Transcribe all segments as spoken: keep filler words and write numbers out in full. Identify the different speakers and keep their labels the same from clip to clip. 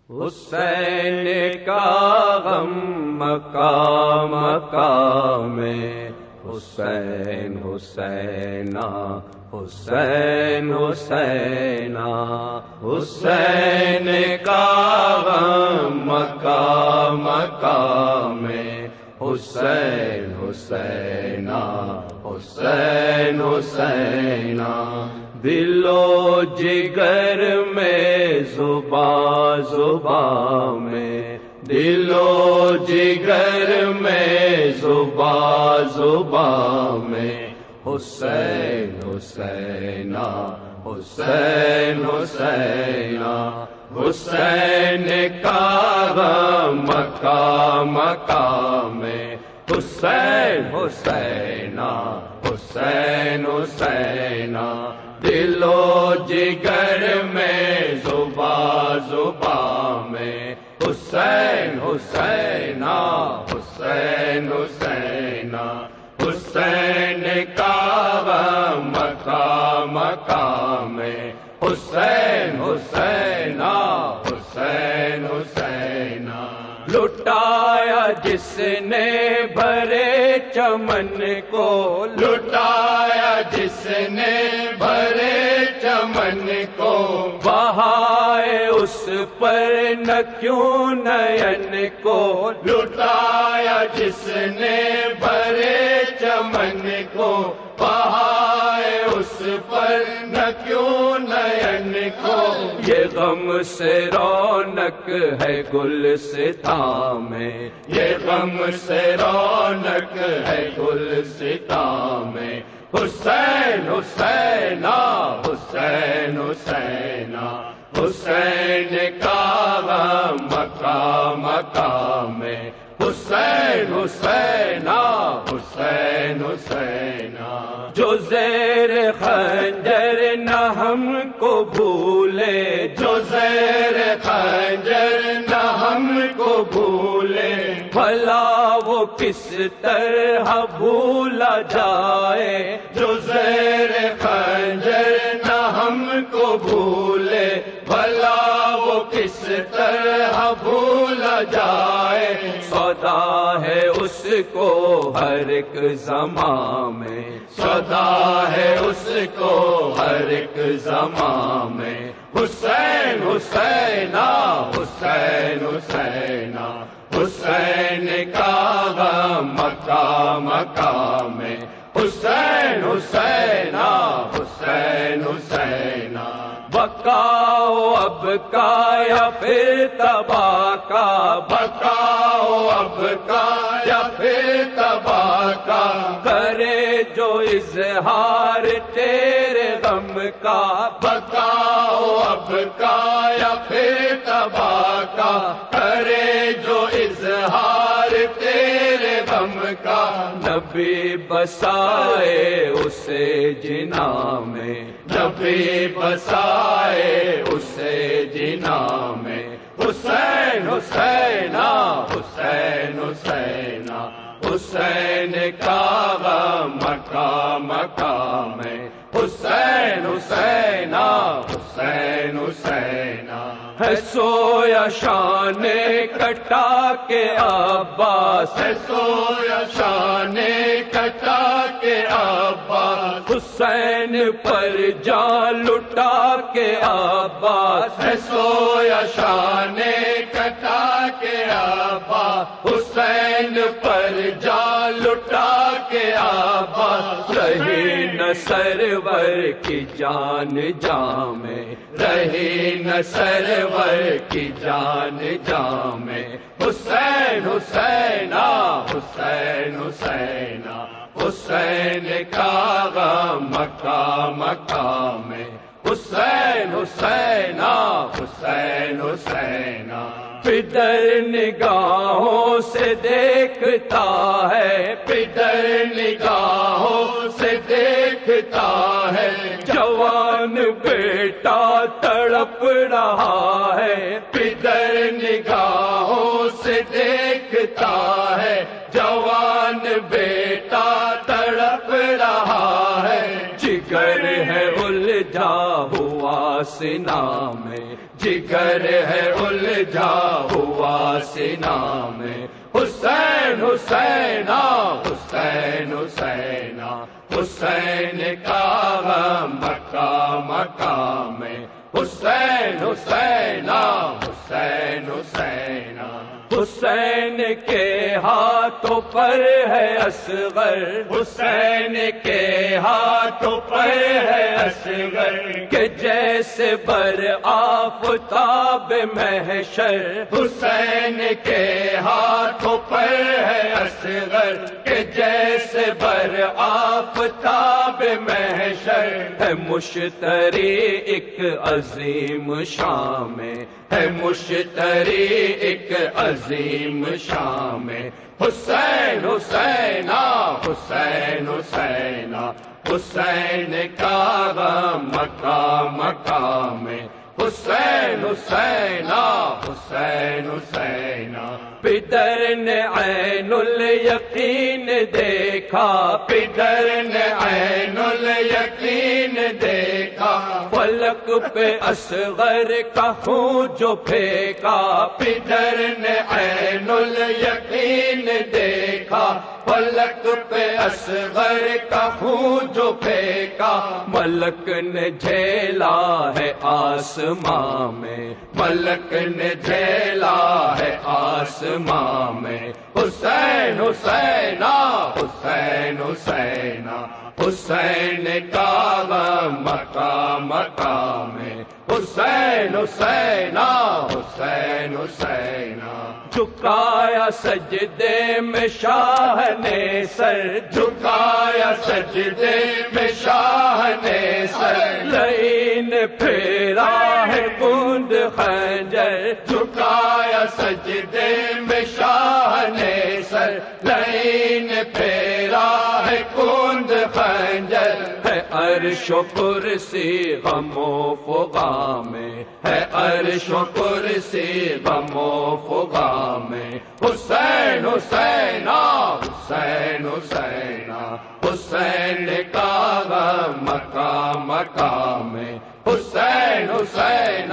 Speaker 1: حسین کا غم مقام مقام میں، حسین حسینا حسین حسینا، حسین کا غم مقام مقام میں، حسین حسینا حسین حسینا، دل و جگر میں زباں زباں میں، دل و جگر میں زباں زباں میں، حسین حسینا حسین حسینا، حسین کا غم مقام مقام میں، حسین حسینا حسین حسینا، دل و جگر میں زباں زباں میں، حسین حسینا حسین حسینا، حسین کا غم مقام مقام میں، حسین حسینا حسین حسینا، لٹایا جس نے بھرے چمن کو، لٹایا جس نے بھرے چمن کو، بہائے اس پر نہ کیوں نین کو، لٹایا جس نے بھرے چمن کو، بہائے اس پر نہ کیوں نین کو، یہ غم سے رونق ہے گلستاں میں، یہ غم سے رونق ہے گلستاں میں، حسین حسینا حسین حسینا، حسین کا غم مقام مقام میں، حسین حسینا حسین حسینا، جو زیر خنجر نہ ہم کو بھولے، جو زیر خنجر نہ ہم کو بھولے، بھلا وہ کس طرح بھولا جائے، جو زیر خنجر نہ ہم کو بھولے، بھلا وہ کس طرح بھولا جائے، سودا ہے اس کو ہر ایک زمان میں، سودا ہے اس کو ہر ایک زمان میں، حسین حسینا حسین حسینا، حسین کا غم مقام مقام میں، حسین حسینا حسین حسینا، بقاؤ اب کا یا پھر تباہ کا، بقاؤ اب کا یا پھر تباہ کا، کرے جو اظہار تیرے غم کا، بقاؤ اب کا یا پھر تباہ کا، کرے جو اظہار تیرے غم کا، نبی بسائے اسے جنا میں، نبی بسائے اسے جنا میں، حسین حسینا حسین حسینا، حسین کا غم مقام مقام میں، حسین حسینا حسین حسینا، ہے سویا شان کٹا کے عباس، ہے سویا شان کٹا کے عباس، حسین پر جان لٹا کے عباس، ہے سویا شان کٹا کے عباس، حسین پر جان لٹا کے عباس، رہی نہ سرور کی جان جاں میں، رہی نہ سرور کی جان جاں میں، حسین حسینا حسین حسینا، حسین کا غم مقام مقام میں، حسین حسینا حسین حسینا، پدر نگاہوں سے دیکھتا ہے، پدر نگاہوں سے دیکھتا ہے، جوان بیٹا تڑپ رہا ہے، پدر نگاہوں سے دیکھتا ہے، جوان بیٹا تڑپ رہا ہے، جگر ہے الجھا ہوا سینہ میں، جگر ہے الجھا ہوا سینہ میں، حسین حسین حسین حسین حسین کا غم مکہ مکہ میں، حسین حسین حسین حسین حسین کے ہاتھوں پر ہے اصغر، حسین کے ہاتھوں پر ہے اصغر، کہ جیسے بر آفتاب محشر، حسین کے ہاتھوں پر ہے اصغر، کہ جیسے بر آفتاب محشر، ہے مشتری ایک عظیم شان میں، ہے مشتری ایک عظیم شان میں، حسین حسین حسین حسین حسین کا غم مکہ مکہ میں، حسین حسین حسین حسین پدر نے عین الیقین دیکھا، پدر نے عین الیقین دیکھا، فلک پہ اصغر کا خون جو پھینکا، پدر نے عین الیقین دیکھا، فلک پہ اصغر کا خون جو پھینکا، ملک نے جھیلا ہے آسمان میں، ملک نے جھیلا ہے آسمان میں، حسین حسین حسین حسین حسین کا غم مکہ مکہ میں، حسین حسین حسین حسین جھکایا سجدے میں شاہ نے سر، جھکایا سجدے میں شاہ نے سر، لئین پھیرا ہے گوند خنجر، جھکایا سجدے میں شاہ نے سر، لئین پھیرا ہے گوند خنجر، ہے عرش و کرسی غم و فغاں میں، ہے عرش و کرسی غم و فغاں میں، حسین حسین حسین حسین حسین کا غم مکہ مکہ میں، حسین حسین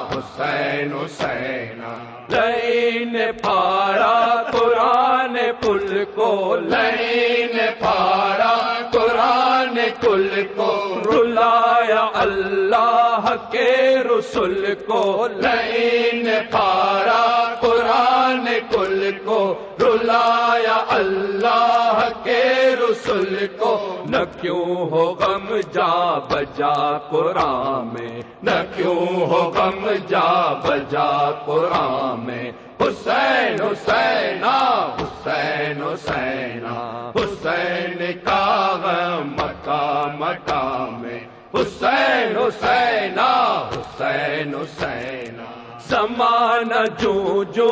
Speaker 1: حسین حسین لئین پھاڑا قرآن کل کو، لئین پھاڑا قرآن کل کو، رلایا اللہ کے رسول کو، لئین پھاڑا قرآن کل کو، رلایا اللہ کے رسول کو، نہ کیوں ہو غم جا بجا قرآن میں، نہ کیوں ہو غم جا بجا قرآن میں، حسین حسین حسین حسین حسین کا غم مکہ مکہ میں، حسین حسین حسین حسین زمانہ جو جو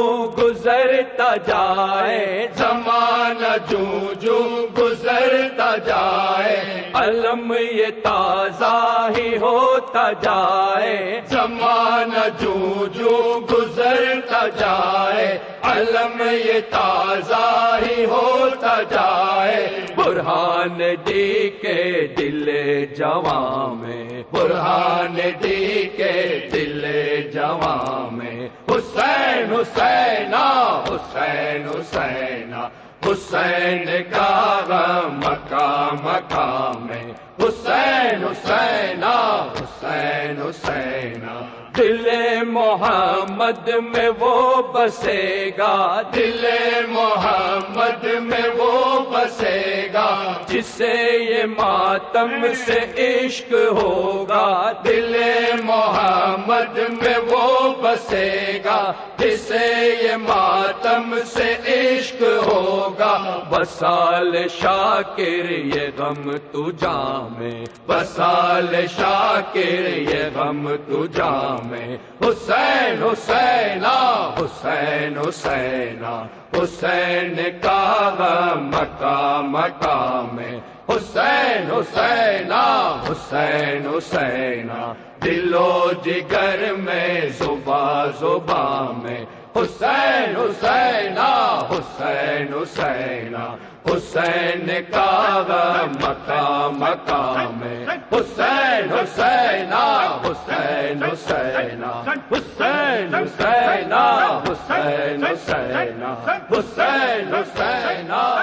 Speaker 1: گزرتا جائے، زمانہ جو جو گزرتا جائے، علم یہ تازہ ہی ہوتا جائے، زمانہ جو جو گزرتا جائے، علم یہ تازہ ہی ہوتا جائے، برہان دی کے دل جواں میں، برہان دی کے دل جواں میں، حسین حسین حسین حسین حسین کا غم مکہ مکہ میں، حسین حسین حسین حسین دل محمد میں وہ بسے گا، دل محمد میں وہ بسے گا، جسے یہ ماتم سے عشق ہوگا، دل محمد میں وہ بسے گا، جسے یہ ماتم سے عشق ہوگا، وصال شاکر یہ غم تجھا میں، وصال شاکر یہ غم تجھا میں، حسین حسین حسین حسین حسین کا غم مکہ مکہ میں، حسین حسین حسین حسین دل و جگر میں زباں زباں میں، حسین حسینا حسین حسینا حسین کا مقام مقام حسین حسینا حسین حسینا حسین حسینا حسین حسینا حسین حسینا